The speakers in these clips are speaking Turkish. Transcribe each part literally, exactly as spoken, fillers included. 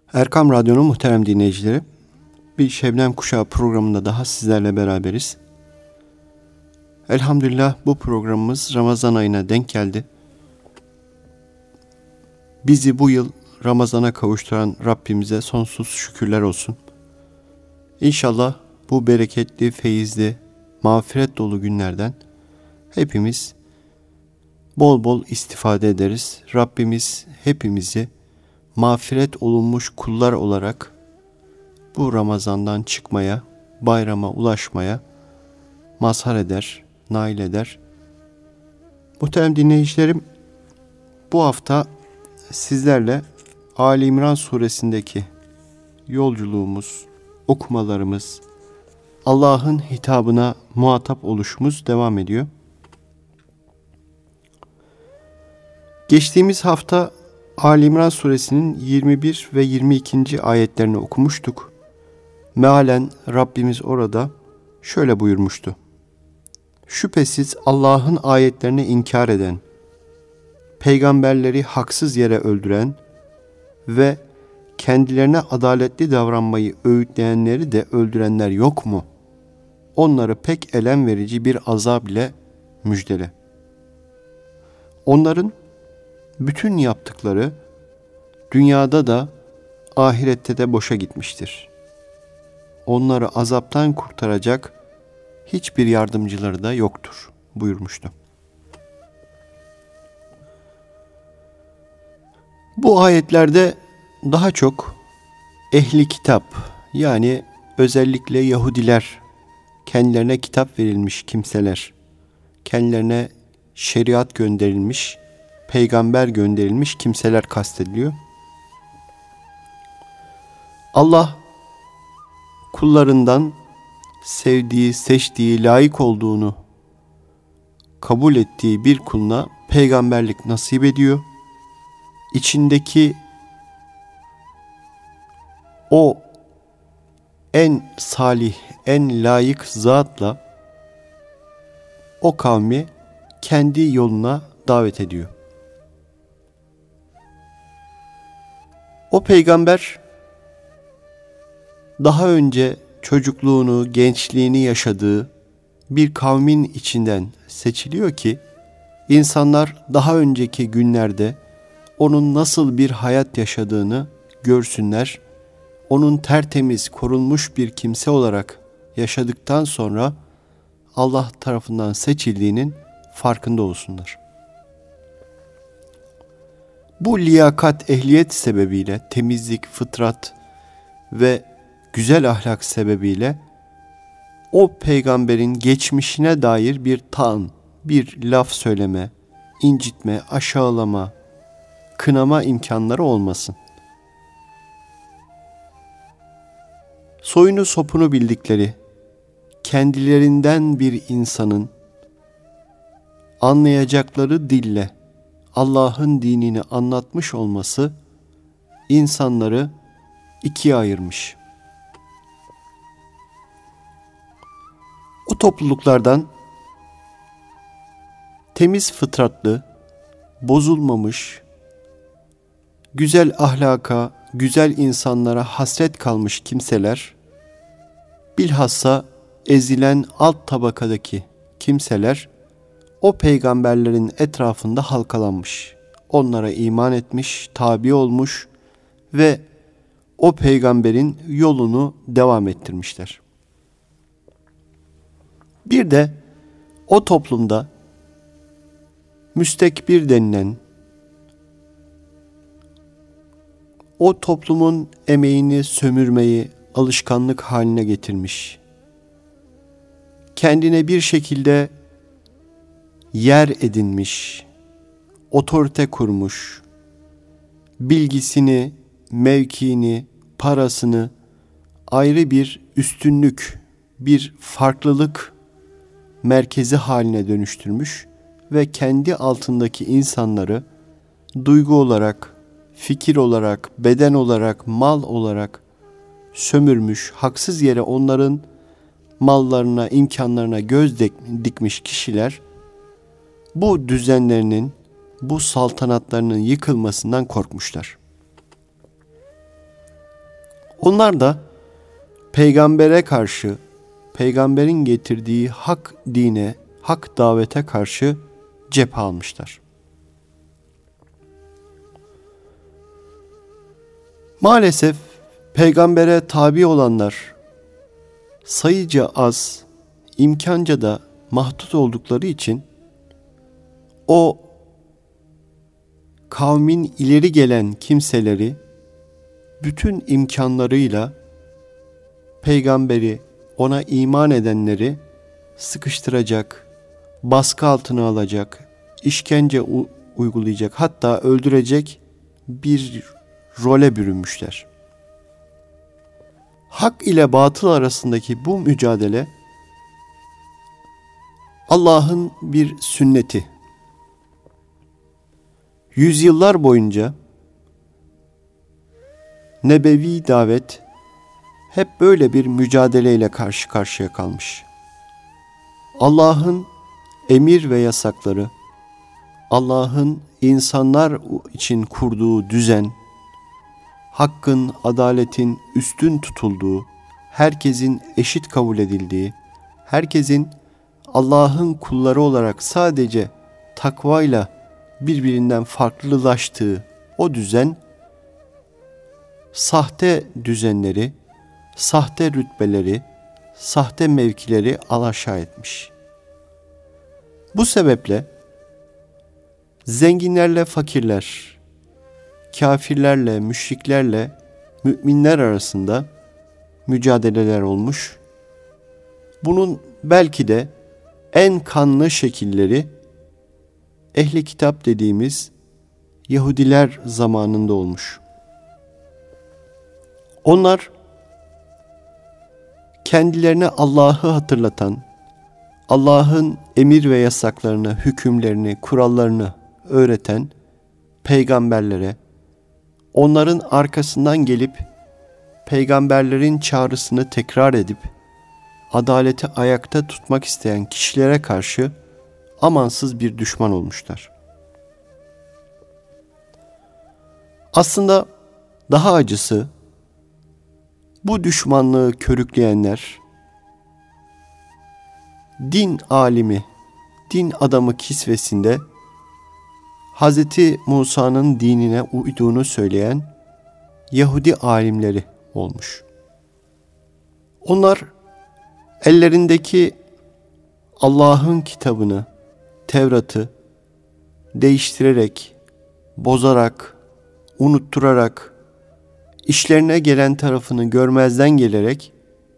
Erkam Radyo'nun muhterem dinleyicileri, bir Şebnem Kuşağı programında daha sizlerle beraberiz. Elhamdülillah bu programımız Ramazan ayına denk geldi. Bizi bu yıl Ramazan'a kavuşturan Rabbimize sonsuz şükürler olsun. İnşallah bu bereketli, feyizli, mağfiret dolu günlerden hepimiz bol bol istifade ederiz. Rabbimiz hepimizi mağfiret olunmuş kullar olarak bu Ramazan'dan çıkmaya, bayrama ulaşmaya mazhar eder, nail eder. Muhterem dinleyicilerim, bu hafta sizlerle Ali İmran suresindeki yolculuğumuz, okumalarımız, Allah'ın hitabına muhatap oluşumuz devam ediyor. Geçtiğimiz hafta Ali İmran suresinin yirmi bir ve yirmi ikinci ayetlerini okumuştuk. Mealen Rabbimiz orada şöyle buyurmuştu. Şüphesiz Allah'ın ayetlerini inkar eden, peygamberleri haksız yere öldüren ve kendilerine adaletli davranmayı öğütleyenleri de öldürenler yok mu? Onları pek elem verici bir azab ile müjdele. Onların bütün yaptıkları dünyada da ahirette de boşa gitmiştir. Onları azaptan kurtaracak hiçbir yardımcıları da yoktur buyurmuştu. Bu ayetlerde daha çok ehli kitap, yani özellikle Yahudiler, kendilerine kitap verilmiş kimseler, kendilerine şeriat gönderilmiş, peygamber gönderilmiş kimseler kastediliyor. Allah kullarından sevdiği, seçtiği, layık olduğunu kabul ettiği bir kuluna peygamberlik nasip ediyor. İçindeki o en salih, en layık zatla o kavmi kendi yoluna davet ediyor. O peygamber daha önce çocukluğunu, gençliğini yaşadığı bir kavmin içinden seçiliyor ki insanlar daha önceki günlerde onun nasıl bir hayat yaşadığını görsünler. Onun tertemiz, korunmuş bir kimse olarak yaşadıktan sonra Allah tarafından seçildiğinin farkında olsunlar. Bu liyakat, ehliyet sebebiyle, temizlik, fıtrat ve güzel ahlak sebebiyle o peygamberin geçmişine dair bir taan, bir laf söyleme, incitme, aşağılama, kınama imkanları olmasın. Soyunu sopunu bildikleri, kendilerinden bir insanın anlayacakları dille Allah'ın dinini anlatmış olması insanları ikiye ayırmış. O topluluklardan temiz fıtratlı, bozulmamış, güzel ahlaka, güzel insanlara hasret kalmış kimseler, bilhassa ezilen alt tabakadaki kimseler o peygamberlerin etrafında halkalanmış, onlara iman etmiş, tabi olmuş ve o peygamberin yolunu devam ettirmişler. Bir de o toplumda müstekbir denilen, o toplumun emeğini sömürmeyi alışkanlık haline getirmiş, kendine bir şekilde yer edinmiş, otorite kurmuş, bilgisini, mevkiini, parasını ayrı bir üstünlük, bir farklılık merkezi haline dönüştürmüş ve kendi altındaki insanları duygu olarak, fikir olarak, beden olarak, mal olarak sömürmüş, haksız yere onların mallarına, imkanlarına göz dikmiş kişiler bu düzenlerinin, bu saltanatlarının yıkılmasından korkmuşlar. Onlar da peygambere karşı, peygamberin getirdiği hak dine, hak davete karşı cephe almışlar. Maalesef peygambere tabi olanlar sayıca az, imkanca da mahdut oldukları için o kavmin ileri gelen kimseleri bütün imkanlarıyla peygamberi, ona iman edenleri sıkıştıracak, baskı altına alacak, işkence u- uygulayacak, hatta öldürecek bir role bürünmüşler. Hak ile batıl arasındaki bu mücadele Allah'ın bir sünneti. Yüzyıllar boyunca nebevi davet hep böyle bir mücadeleyle karşı karşıya kalmış. Allah'ın emir ve yasakları, Allah'ın insanlar için kurduğu düzen, hakkın, adaletin üstün tutulduğu, herkesin eşit kabul edildiği, herkesin Allah'ın kulları olarak sadece takvayla birbirinden farklılaştığı o düzen, sahte düzenleri, sahte rütbeleri, sahte mevkileri alaşağı etmiş. Bu sebeple zenginlerle fakirler, kafirlerle, müşriklerle müminler arasında mücadeleler olmuş. Bunun belki de en kanlı şekilleri ehli kitap dediğimiz Yahudiler zamanında olmuş. Onlar kendilerine Allah'ı hatırlatan, Allah'ın emir ve yasaklarını, hükümlerini, kurallarını öğreten peygamberlere, onların arkasından gelip peygamberlerin çağrısını tekrar edip adaleti ayakta tutmak isteyen kişilere karşı amansız bir düşman olmuşlar. Aslında daha acısı, bu düşmanlığı körükleyenler, din alimi, din adamı kisvesinde Hz. Musa'nın dinine uyduğunu söyleyen Yahudi alimleri olmuş. Onlar ellerindeki Allah'ın kitabını, Tevrat'ı değiştirerek, bozarak, unutturarak, işlerine gelen tarafını görmezden gelerek,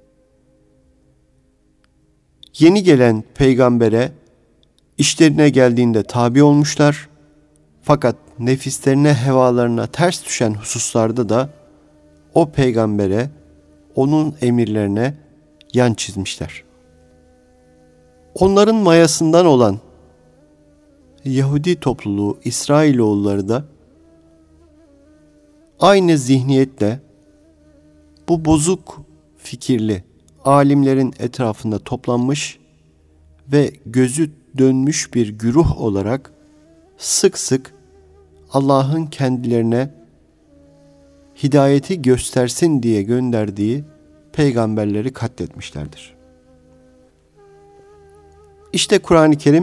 yeni gelen peygambere işlerine geldiğinde tabi olmuşlar. Fakat nefislerine, hevalarına ters düşen hususlarda da o peygambere, onun emirlerine yan çizmişler. Onların mayasından olan Yahudi topluluğu, İsrailoğulları da aynı zihniyetle bu bozuk fikirli alimlerin etrafında toplanmış ve gözü dönmüş bir güruh olarak sık sık Allah'ın kendilerine hidayeti göstersin diye gönderdiği peygamberleri katletmişlerdir. İşte Kur'an-ı Kerim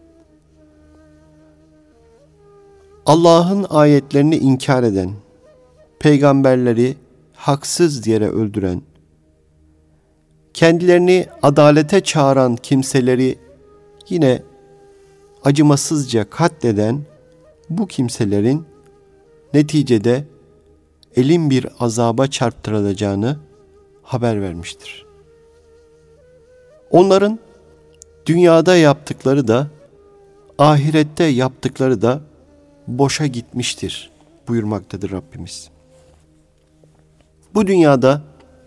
Allah'ın ayetlerini inkar eden, peygamberleri haksız yere öldüren, kendilerini adalete çağıran kimseleri yine acımasızca katleden bu kimselerin neticede elin bir azaba çarptırılacağını haber vermiştir. Onların dünyada yaptıkları da ahirette yaptıkları da boşa gitmiştir buyurmaktadır Rabbimiz. Bu dünyada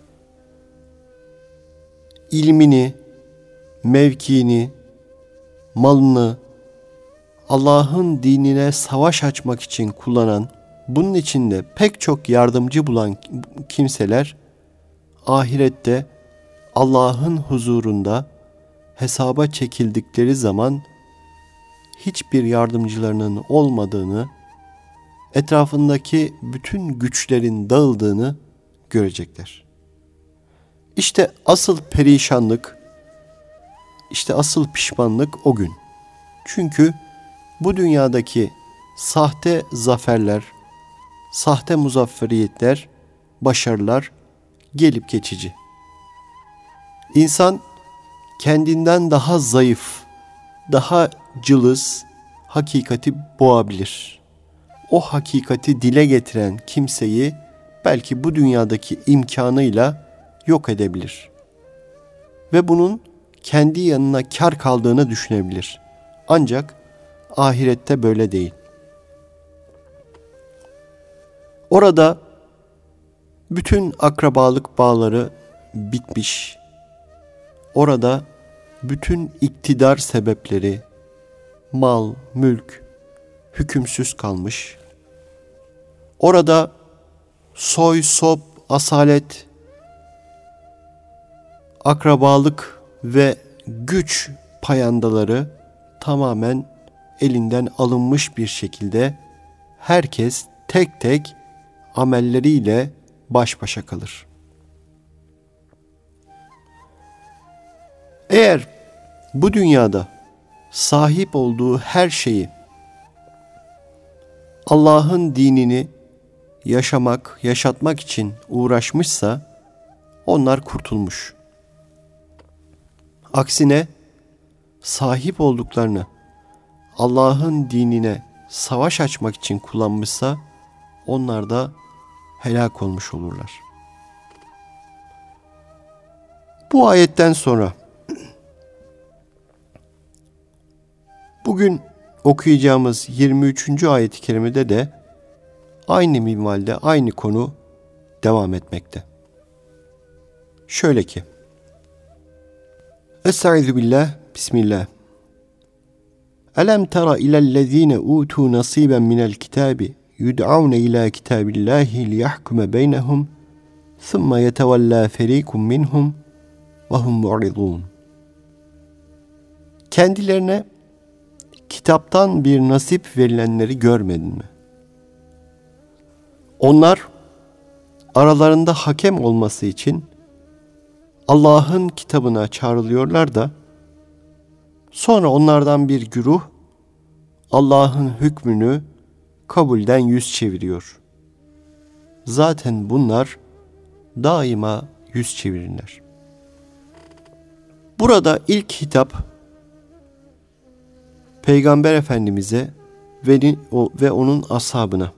ilmini, mevkiini, malını Allah'ın dinine savaş açmak için kullanan, bunun içinde pek çok yardımcı bulan kimseler ahirette Allah'ın huzurunda hesaba çekildikleri zaman hiçbir yardımcılarının olmadığını, etrafındaki bütün güçlerin dağıldığını görecekler. İşte asıl perişanlık, işte asıl pişmanlık o gün. Çünkü bu dünyadaki sahte zaferler, sahte muzafferiyetler, başarılar gelip geçici. İnsan kendinden daha zayıf, daha cılız hakikati boğabilir. O hakikati dile getiren kimseyi belki bu dünyadaki imkanıyla yok edebilir. Ve bunun kendi yanına kar kaldığını düşünebilir. Ancak ahirette böyle değil. Orada bütün akrabalık bağları bitmiş. Orada bütün iktidar sebepleri, mal, mülk hükümsüz kalmış. Orada soy, sop, asalet, akrabalık ve güç payandaları tamamen elinden alınmış bir şekilde herkes tek tek amelleriyle baş başa kalır. Eğer bu dünyada sahip olduğu her şeyi Allah'ın dinini yaşamak, yaşatmak için uğraşmışsa onlar kurtulmuş. Aksine sahip olduklarını Allah'ın dinine savaş açmak için kullanmışsa onlar da helak olmuş olurlar. Bu ayetten sonra bugün okuyacağımız yirmi üçüncü ayet-i kerimede de aynı minvalde aynı konu devam etmekte. Şöyle ki: Estaizu billah, bismillah. Elem tera ilellezine utu nasiben minel kitabi yud'aune ila kitabillahi liyahkume beynehum thumma yetevella ferikum minhum ve hum mu'ridun. Kendilerine kitaptan bir nasip verilenleri görmedin mi? Onlar aralarında hakem olması için Allah'ın kitabına çağrılıyorlar da sonra onlardan bir güruh Allah'ın hükmünü kabulden yüz çeviriyor. Zaten bunlar daima yüz çevirirler. Burada ilk hitap Peygamber Efendimiz'e ve, ve onun ashabına.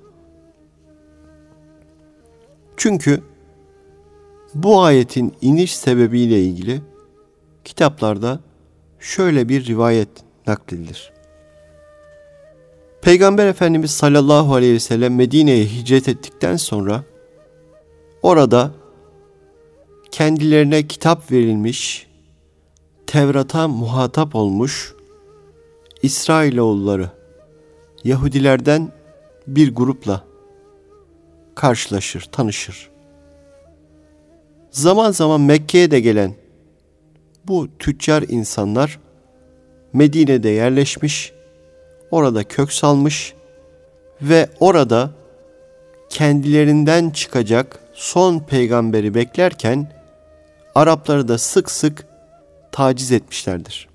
Çünkü bu ayetin iniş sebebiyle ilgili kitaplarda şöyle bir rivayet nakledilir. Peygamber Efendimiz sallallahu aleyhi ve sellem Medine'ye hicret ettikten sonra orada kendilerine kitap verilmiş, Tevrat'a muhatap olmuş İsrailoğulları Yahudilerden bir grupla karşılaşır, tanışır. Zaman zaman Mekke'ye de gelen bu tüccar insanlar Medine'de yerleşmiş, orada kök salmış ve orada kendilerinden çıkacak son peygamberi beklerken Arapları da sık sık taciz etmişlerdir.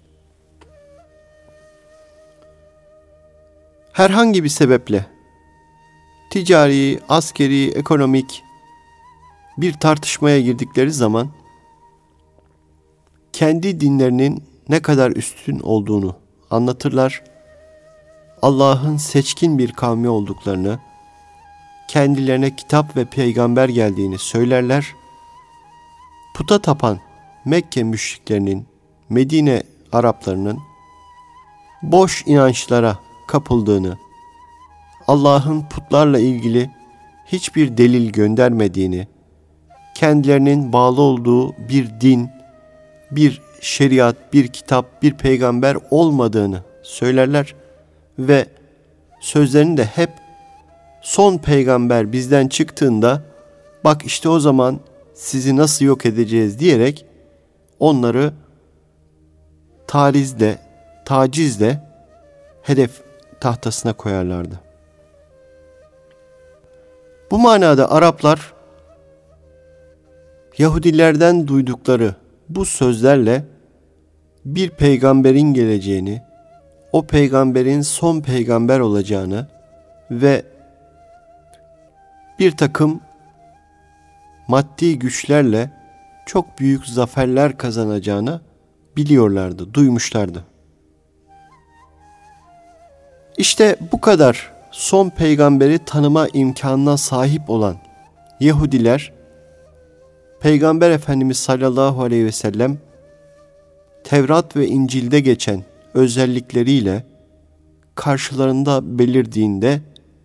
Herhangi bir sebeple ticari, askeri, ekonomik bir tartışmaya girdikleri zaman kendi dinlerinin ne kadar üstün olduğunu anlatırlar. Allah'ın seçkin bir kavmi olduklarını, kendilerine kitap ve peygamber geldiğini söylerler. Puta tapan Mekke müşriklerinin, Medine Araplarının boş inançlara kapıldığını, Allah'ın putlarla ilgili hiçbir delil göndermediğini, kendilerinin bağlı olduğu bir din, bir şeriat, bir kitap, bir peygamber olmadığını söylerler ve sözlerini de hep son peygamber bizden çıktığında bak işte o zaman sizi nasıl yok edeceğiz diyerek onları tarizle, tacizle hedef tahtasına koyarlardı. Bu manada Araplar Yahudilerden duydukları bu sözlerle bir peygamberin geleceğini, o peygamberin son peygamber olacağını ve bir takım maddi güçlerle çok büyük zaferler kazanacağını biliyorlardı, duymuşlardı. İşte bu kadar son peygamberi tanıma imkanına sahip olan Yahudiler, Peygamber Efendimiz sallallahu aleyhi ve sellem Tevrat ve İncil'de geçen özellikleriyle karşılarında belirdiğinde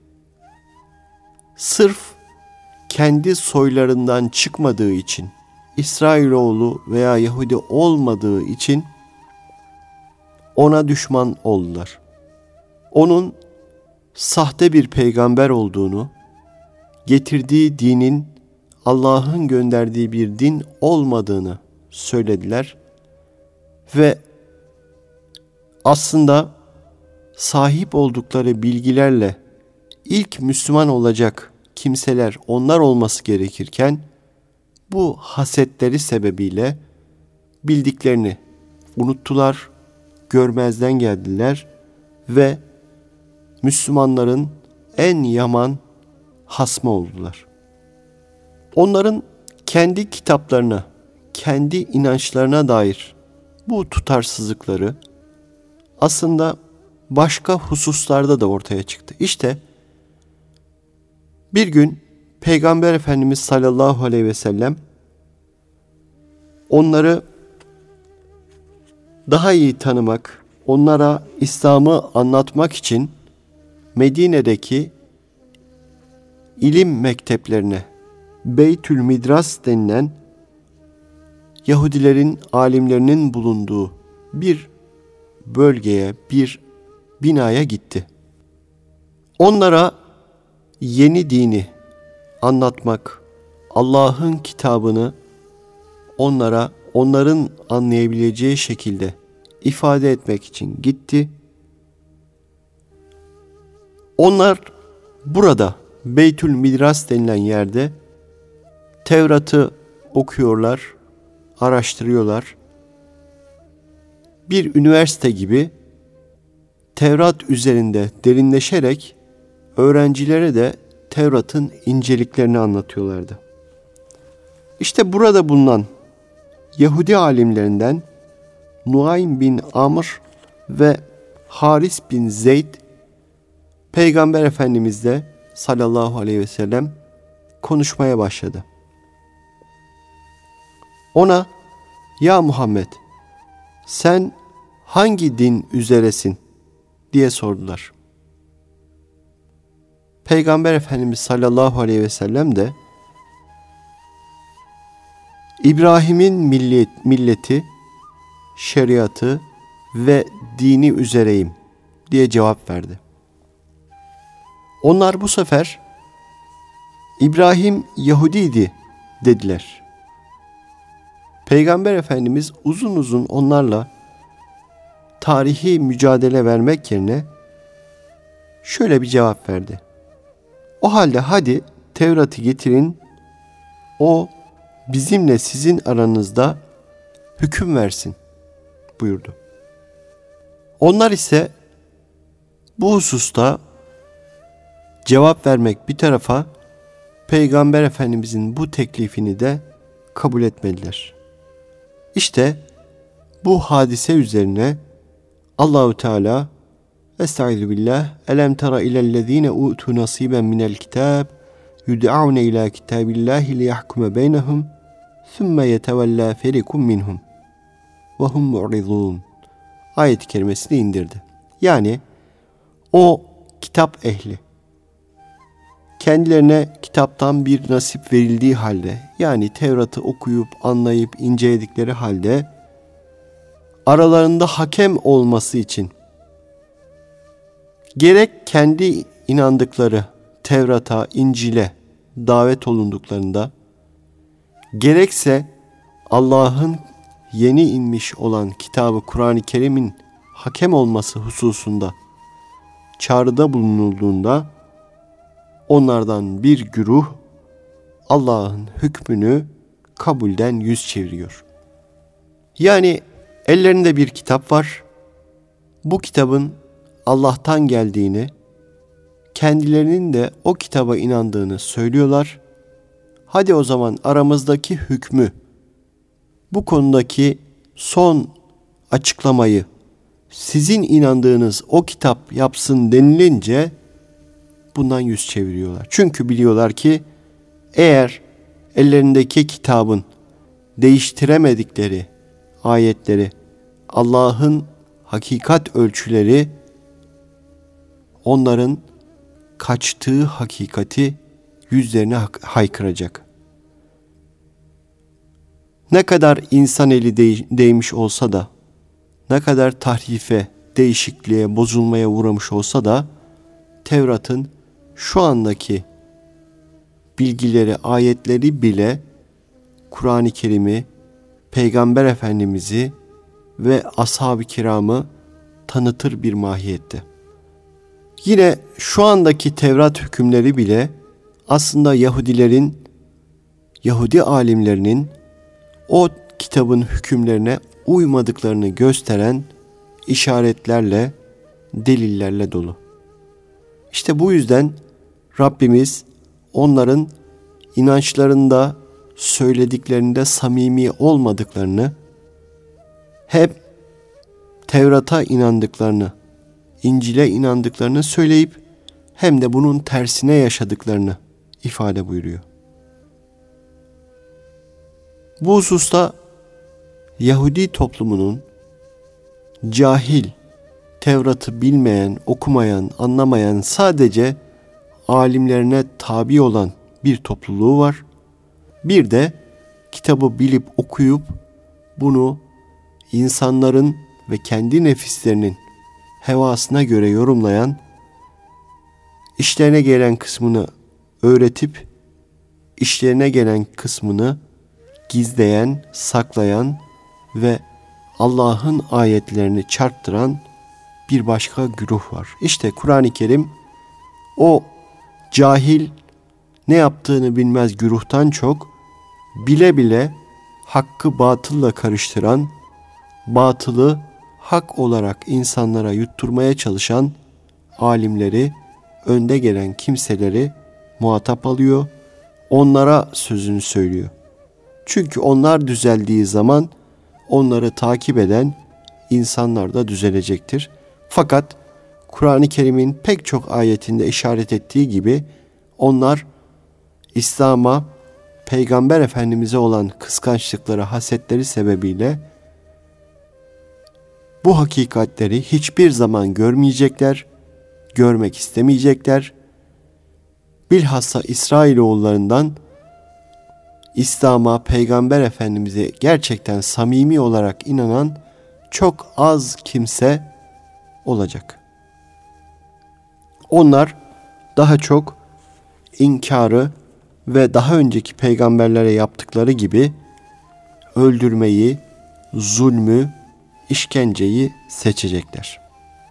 sırf kendi soylarından çıkmadığı için, İsrailoğlu veya Yahudi olmadığı için ona düşman oldular. Onun sahte bir peygamber olduğunu, getirdiği dinin Allah'ın gönderdiği bir din olmadığını söylediler ve aslında sahip oldukları bilgilerle ilk Müslüman olacak kimseler onlar olması gerekirken bu hasetleri sebebiyle bildiklerini unuttular, görmezden geldiler ve Müslümanların en yaman hasmı oldular. Onların kendi kitaplarına, kendi inançlarına dair bu tutarsızlıkları aslında başka hususlarda da ortaya çıktı. İşte bir gün Peygamber Efendimiz sallallahu aleyhi ve sellem onları daha iyi tanımak, onlara İslam'ı anlatmak için Medine'deki ilim mekteplerine, Beytül Midras denilen Yahudilerin alimlerinin bulunduğu bir bölgeye, bir binaya gitti. Onlara yeni dini anlatmak, Allah'ın kitabını onlara, onların anlayabileceği şekilde ifade etmek için gitti. Onlar burada Beytül Midras denilen yerde Tevrat'ı okuyorlar, araştırıyorlar. Bir üniversite gibi Tevrat üzerinde derinleşerek öğrencilere de Tevrat'ın inceliklerini anlatıyorlardı. İşte burada bulunan Yahudi alimlerinden Nuaym bin Amr ve Haris bin Zeyd Peygamber Efendimizle sallallahu aleyhi ve sellem konuşmaya başladı. Ona, "Ya Muhammed, sen hangi din üzeresin?" diye sordular. Peygamber Efendimiz sallallahu aleyhi ve sellem de İbrahim'in millet, milleti, şeriatı ve dini üzereyim diye cevap verdi. Onlar bu sefer İbrahim Yahudiydi dediler. Peygamber Efendimiz uzun uzun onlarla tarihi mücadele vermek yerine şöyle bir cevap verdi. O halde hadi Tevrat'ı getirin, o bizimle sizin aranızda hüküm versin buyurdu. Onlar ise bu hususta cevap vermek bir tarafa, Peygamber Efendimizin bu teklifini de kabul etmediler. İşte bu hadise üzerine Allahu Teala Estaizu billah elem tera ilellezine utu nasiben minel kitab yud'aune ila kitabillahi liyahkume beynehum thumme yetevella ferikum minhum ve hum mu'ridun ayet-i kerimesini indirdi. Yani o kitap ehli kendilerine kitaptan bir nasip verildiği halde, yani Tevrat'ı okuyup anlayıp inceledikleri halde aralarında hakem olması için gerek kendi inandıkları Tevrat'a, İncil'e davet olunduklarında, gerekse Allah'ın yeni inmiş olan kitabı Kur'an-ı Kerim'in hakem olması hususunda çağrıda bulunulduğunda onlardan bir güruh Allah'ın hükmünü kabulden yüz çeviriyor. Yani ellerinde bir kitap var. Bu kitabın Allah'tan geldiğini, kendilerinin de o kitaba inandığını söylüyorlar. Hadi o zaman aramızdaki hükmü, bu konudaki son açıklamayı sizin inandığınız o kitap yapsın denilince bundan yüz çeviriyorlar. Çünkü biliyorlar ki eğer ellerindeki kitabın değiştiremedikleri ayetleri, Allah'ın hakikat ölçüleri onların kaçtığı hakikati yüzlerine haykıracak. Ne kadar insan eli değmiş olsa da, ne kadar tahrife, değişikliğe, bozulmaya uğramış olsa da Tevrat'ın şu andaki bilgileri, ayetleri bile Kur'an-ı Kerim'i, Peygamber Efendimiz'i ve ashab-ı kiramı tanıtır bir mahiyette. Yine şu andaki Tevrat hükümleri bile aslında Yahudilerin, Yahudi alimlerinin o kitabın hükümlerine uymadıklarını gösteren işaretlerle, delillerle dolu. İşte bu yüzden Rabbimiz onların inançlarında, söylediklerinde samimi olmadıklarını, hep Tevrat'a inandıklarını, İncil'e inandıklarını söyleyip hem de bunun tersine yaşadıklarını ifade buyuruyor. Bu hususta Yahudi toplumunun cahil, Tevrat'ı bilmeyen, okumayan, anlamayan, sadece alimlerine tabi olan bir topluluğu var. Bir de kitabı bilip okuyup bunu insanların ve kendi nefislerinin hevasına göre yorumlayan, işlerine gelen kısmını öğretip işlerine gelen kısmını gizleyen, saklayan ve Allah'ın ayetlerini çarptıran bir başka güruh var. İşte Kur'an-ı Kerim o cahil, ne yaptığını bilmez güruhtan çok bile bile hakkı batılla karıştıran, batılı hak olarak insanlara yutturmaya çalışan alimleri, önde gelen kimseleri muhatap alıyor, onlara sözünü söylüyor. Çünkü onlar düzeldiği zaman onları takip eden insanlar da düzelecektir. Fakat Kur'an-ı Kerim'in pek çok ayetinde işaret ettiği gibi onlar İslam'a, Peygamber Efendimiz'e olan kıskançlıkları, hasetleri sebebiyle bu hakikatleri hiçbir zaman görmeyecekler, görmek istemeyecekler. Bilhassa İsrailoğullarından İslam'a, Peygamber Efendimiz'e gerçekten samimi olarak inanan çok az kimse olacak. Onlar daha çok inkarı ve daha önceki peygamberlere yaptıkları gibi öldürmeyi, zulmü, işkenceyi seçecekler.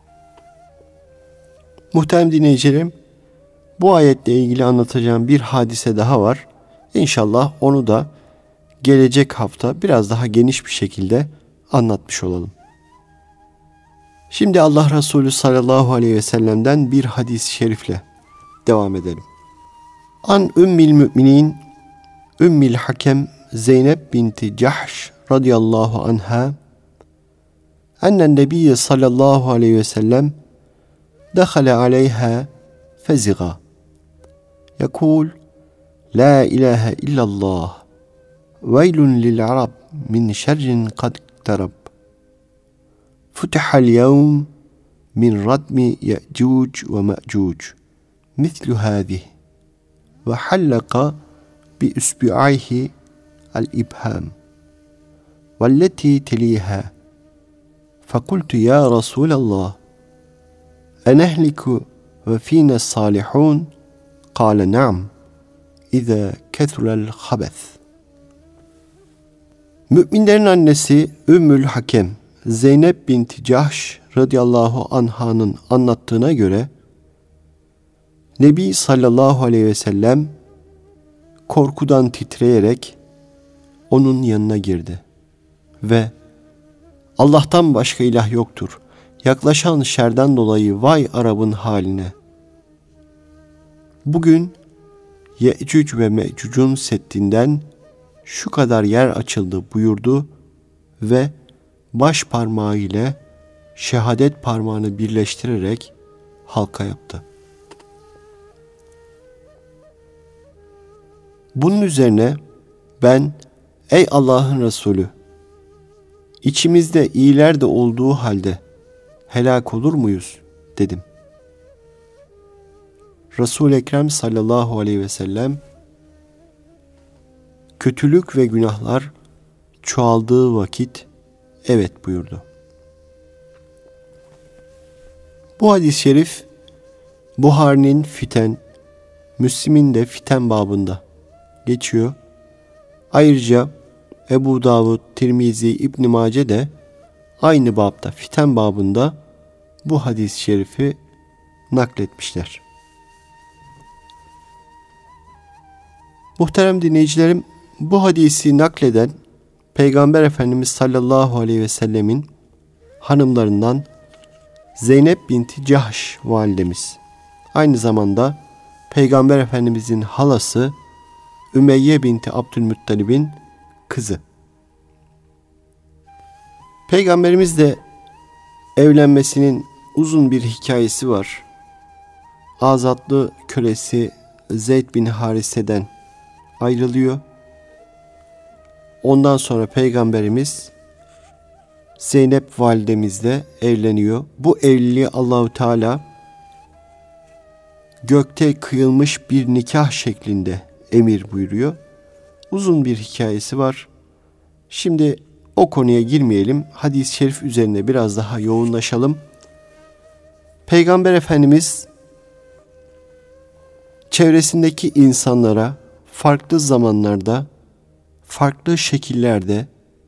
Muhterem dinleyicilerim, bu ayetle ilgili anlatacağım bir hadise daha var. İnşallah onu da gelecek hafta biraz daha geniş bir şekilde anlatmış olalım. Şimdi Allah Resulü sallallahu aleyhi ve sellem'den bir hadis-i şerifle devam edelim. An Ümmül Müminin Ümmül Hakem Zeynep binti Cahş radıyallahu anha ennen Nebiye sallallahu aleyhi ve sellem dehale aleyha feziga yekul la ilahe illallah veylun lil arab min şerrin kad iktarab futihal yevm min radmi ye'cuc ve me'cuc mislu hâzih ve hallaka bi üsbi'ayhi el-ibham velleti teliha فقلت يا رسول الله أنهلك وفينا الصالحون قال نعم إذا كثر الخبث. Müminlerin annesi Ümmül Hakem Zeynep binti Cahş radıyallahu anh'ın anlattığına göre Nebi sallallahu aleyhi ve sellem korkudan titreyerek onun yanına girdi ve Allah'tan başka ilah yoktur. Yaklaşan şerden dolayı vay Arap'ın haline. Bugün Yecüc ve Mecüc'ün seddinden şu kadar yer açıldı buyurdu ve baş parmağı ile şehadet parmağını birleştirerek halka yaptı. Bunun üzerine ben, ey Allah'ın Resulü, içimizde iyiler de olduğu halde helak olur muyuz dedim. Resul-i Ekrem sallallahu aleyhi ve sellem, kötülük ve günahlar çoğaldığı vakit evet buyurdu. Bu hadis-i şerif Buhari'nin Fiten, Müslim'in de Fiten babında geçiyor. Ayrıca Ebu Davud, Tirmizi, İbn Mace de aynı babda, Fiten babında bu hadis-i şerifi nakletmişler. Muhterem dinleyicilerim, bu hadisi nakleden Peygamber Efendimiz sallallahu aleyhi ve sellemin hanımlarından Zeynep binti Cahş validemiz. Aynı zamanda Peygamber Efendimizin halası Ümeyye binti Abdülmuttalib'in kızı. Peygamberimizle evlenmesinin uzun bir hikayesi var. Azatlı kölesi Zeyd bin Harise'den ayrılıyor. Ondan sonra Peygamberimiz Zeynep validemizle evleniyor. Bu evliliği Allahu Teala gökte kıyılmış bir nikah şeklinde emir buyuruyor. Uzun bir hikayesi var. Şimdi o konuya girmeyelim. Hadis-i şerif üzerine biraz daha yoğunlaşalım. Peygamber Efendimiz çevresindeki insanlara farklı zamanlarda, farklı şekillerde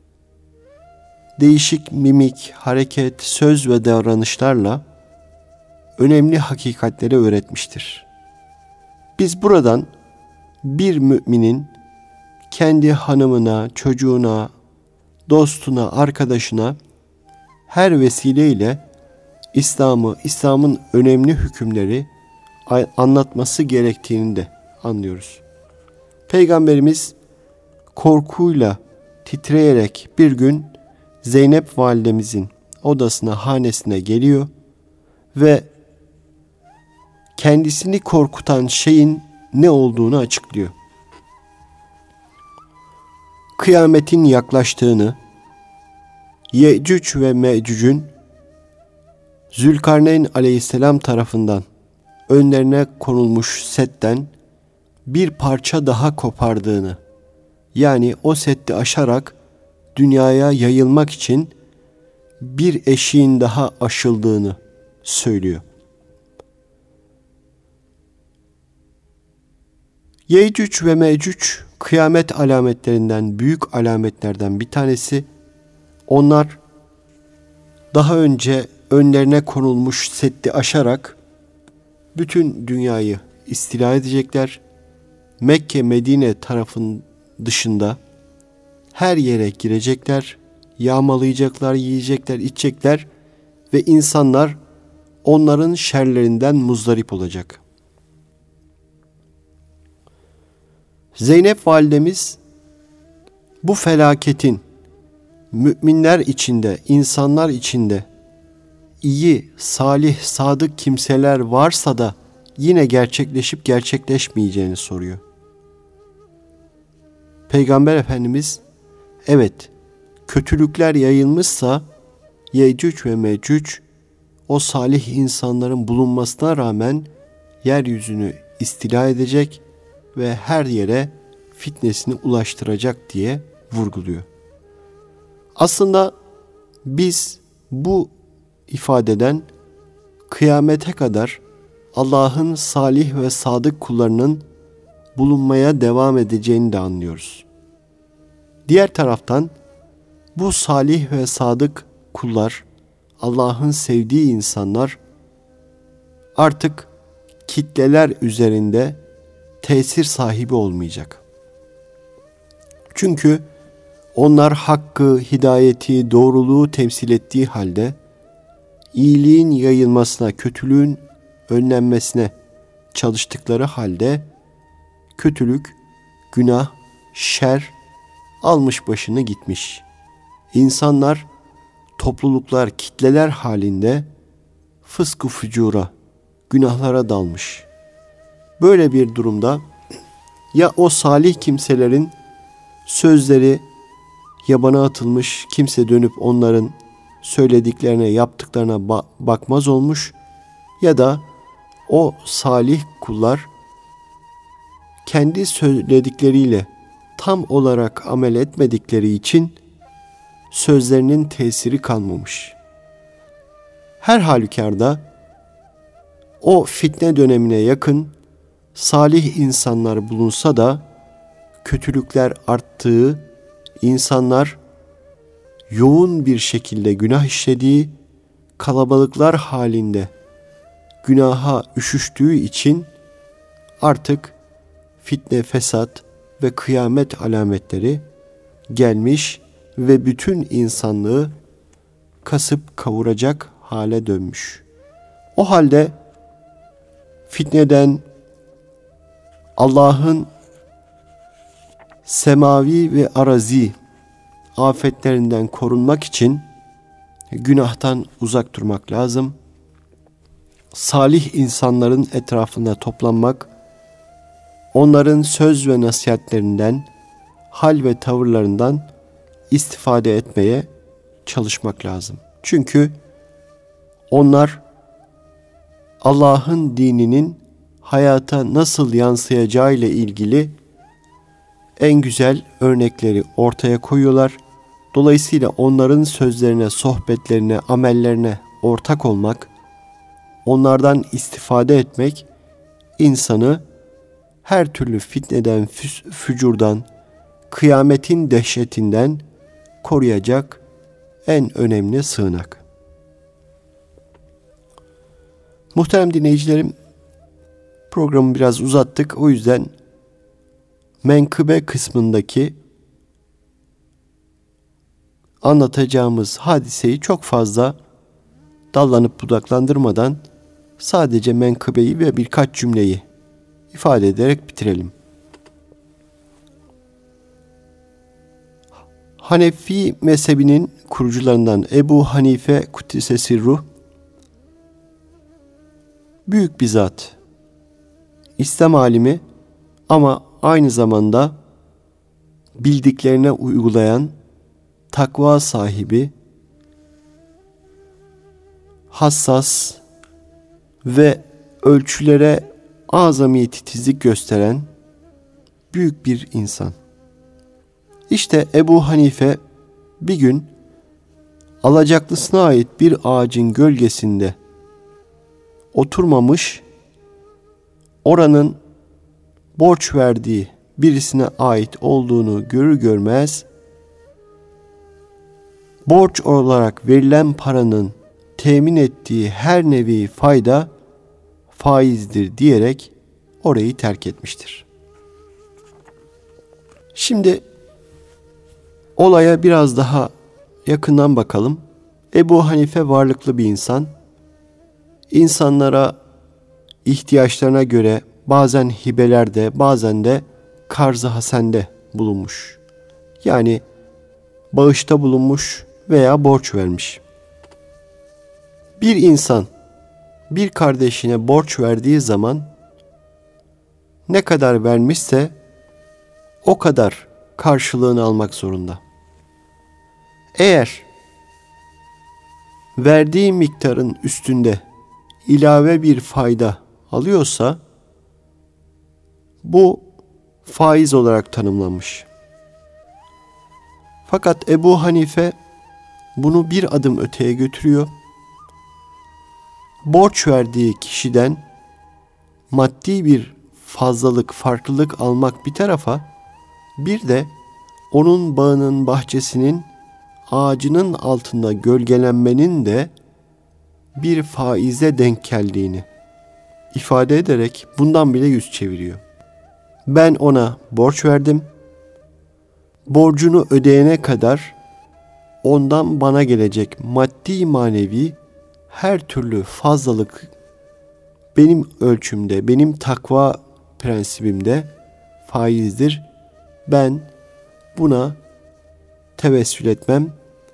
değişik mimik, hareket, söz ve davranışlarla önemli hakikatleri öğretmiştir. Biz buradan bir müminin kendi hanımına, çocuğuna, dostuna, arkadaşına her vesileyle İslam'ı, İslam'ın önemli hükümleri anlatması gerektiğini de anlıyoruz. Peygamberimiz korkuyla titreyerek bir gün Zeynep validemizin odasına, hanesine geliyor ve kendisini korkutan şeyin ne olduğunu açıklıyor. Kıyametin yaklaştığını, Yecüc ve Mecüc'ün Zülkarneyn aleyhisselam tarafından önlerine konulmuş setten bir parça daha kopardığını, yani o seddi aşarak dünyaya yayılmak için bir eşiğin daha aşıldığını söylüyor. Yecüc ve Mecüc kıyamet alametlerinden, büyük alametlerden bir tanesi. Onlar daha önce önlerine konulmuş seddi aşarak bütün dünyayı istila edecekler. Mekke, Medine tarafın dışında her yere girecekler, yağmalayacaklar, yiyecekler, içecekler ve insanlar onların şerlerinden muzdarip olacak. Zeynep validemiz bu felaketin müminler içinde, insanlar içinde iyi, salih, sadık kimseler varsa da yine gerçekleşip gerçekleşmeyeceğini soruyor. Peygamber Efendimiz, evet, kötülükler yayılmışsa Yecüc ve Mecüc o salih insanların bulunmasına rağmen yeryüzünü istila edecek ve her yere fitnesini ulaştıracak diye vurguluyor. Aslında biz bu ifadeden kıyamete kadar Allah'ın salih ve sadık kullarının bulunmaya devam edeceğini de anlıyoruz. Diğer taraftan bu salih ve sadık kullar, Allah'ın sevdiği insanlar artık kitleler üzerinde tesir sahibi olmayacak. Çünkü Onlar hakkı, hidayeti, doğruluğu temsil ettiği halde iyiliğin yayılmasına, kötülüğün önlenmesine çalıştıkları halde kötülük, günah, şer almış başını gitmiş. İnsanlar, topluluklar, kitleler halinde fısk-ı fücura, günahlara dalmış. Böyle bir durumda ya o salih kimselerin sözleri yabana atılmış, kimse dönüp onların söylediklerine, yaptıklarına ba- bakmaz olmuş, ya da o salih kullar kendi söyledikleriyle tam olarak amel etmedikleri için sözlerinin tesiri kalmamış. Her halükarda o fitne dönemine yakın salih insanlar bulunsa da kötülükler arttığı, insanlar yoğun bir şekilde günah işlediği, kalabalıklar halinde günaha üşüştüğü için artık fitne, fesat ve kıyamet alametleri gelmiş ve bütün insanlığı kasıp kavuracak hale dönmüş. O halde fitneden, Allah'ın semavi ve arazi afetlerinden korunmak için günahtan uzak durmak lazım. Salih insanların etrafında toplanmak, onların söz ve nasihatlerinden, hal ve tavırlarından istifade etmeye çalışmak lazım. Çünkü onlar Allah'ın dininin hayata nasıl yansıyacağı ile ilgili en güzel örnekleri ortaya koyuyorlar. Dolayısıyla onların sözlerine, sohbetlerine, amellerine ortak olmak, onlardan istifade etmek insanı her türlü fitneden, füs- fücurdan, kıyametin dehşetinden koruyacak en önemli sığınak. Muhterem dinleyicilerim, programı biraz uzattık. O yüzden menkıbe kısmındaki anlatacağımız hadiseyi çok fazla dallanıp budaklandırmadan sadece menkıbeyi ve birkaç cümleyi ifade ederek bitirelim. Hanefi mezhebinin kurucularından Ebu Hanife Kuddise Sirruh büyük bir zat, İslam alimi ama aynı zamanda bildiklerine uygulayan takva sahibi, hassas ve ölçülere azami titizlik gösteren büyük bir insan. İşte Ebu Hanife bir gün alacaklısına ait bir ağacın gölgesinde oturmamış, oranın borç verdiği birisine ait olduğunu görür görmez, borç olarak verilen paranın temin ettiği her nevi fayda faizdir diyerek orayı terk etmiştir. Şimdi olaya biraz daha yakından bakalım. Ebu Hanife varlıklı bir insan. İnsanlara ihtiyaçlarına göre bazen hibelerde, bazen de karz-ı hasende bulunmuş. Yani bağışta bulunmuş veya borç vermiş. Bir insan bir kardeşine borç verdiği zaman ne kadar vermişse o kadar karşılığını almak zorunda. Eğer verdiği miktarın üstünde ilave bir fayda alıyorsa bu faiz olarak tanımlanmış. Fakat Ebu Hanife bunu bir adım öteye götürüyor. Borç verdiği kişiden maddi bir fazlalık, farklılık almak bir tarafa, bir de onun bağının, bahçesinin, ağacının altında gölgelenmenin de bir faize denk geldiğini ifade ederek bundan bile yüz çeviriyor. Ben ona borç verdim. borcunu ödeyene kadar ondan bana gelecek maddi manevi her türlü fazlalık benim ölçümde, benim takva prensibimde faizdir. Ben buna tevessül etmem.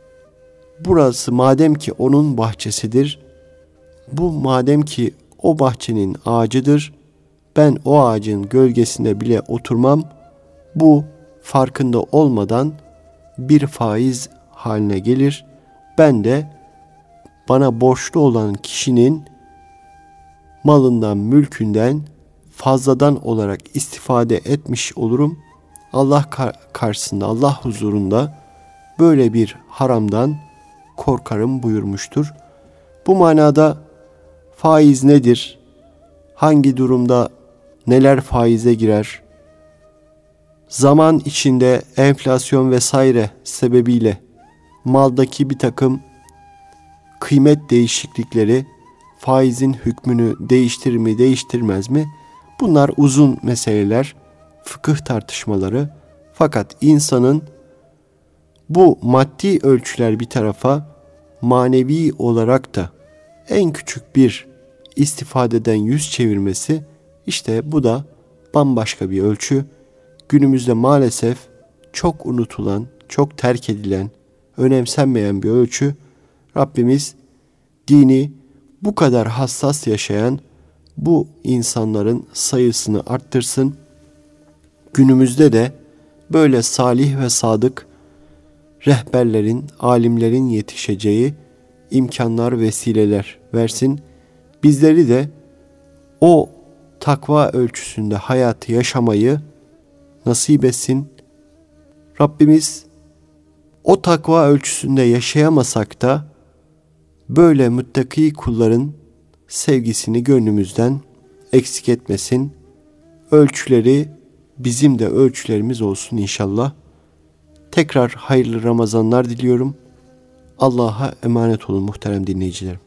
Burası madem ki onun bahçesidir, bu madem ki o bahçenin ağacıdır, ben o ağacın gölgesinde bile oturmam. Bu farkında olmadan bir faiz haline gelir. Ben de bana borçlu olan kişinin malından, mülkünden fazladan olarak istifade etmiş olurum. Allah karşısında, Allah huzurunda böyle bir haramdan korkarım buyurmuştur. Bu manada faiz nedir? Hangi durumda neler faize girer? Zaman içinde enflasyon vesaire sebebiyle maldaki bir takım kıymet değişiklikleri faizin hükmünü değiştirir mi, değiştirmez mi? Bunlar uzun meseleler, fıkıh tartışmaları. Fakat insanın bu maddi ölçüler bir tarafa, manevi olarak da en küçük bir istifadeden yüz çevirmesi, işte bu da bambaşka bir ölçü. Günümüzde maalesef çok unutulan, çok terk edilen, önemsenmeyen bir ölçü. Rabbimiz dini bu kadar hassas yaşayan bu insanların sayısını arttırsın. Günümüzde de böyle salih ve sadık rehberlerin, alimlerin yetişeceği imkanlar, vesileler versin. Bizleri de o takva ölçüsünde hayatı yaşamayı nasip etsin. Rabbimiz o takva ölçüsünde yaşayamasak da böyle müttaki kulların sevgisini gönlümüzden eksik etmesin. Ölçüleri bizim de ölçülerimiz olsun inşallah. Tekrar hayırlı Ramazanlar diliyorum. Allah'a emanet olun muhterem dinleyicilerim.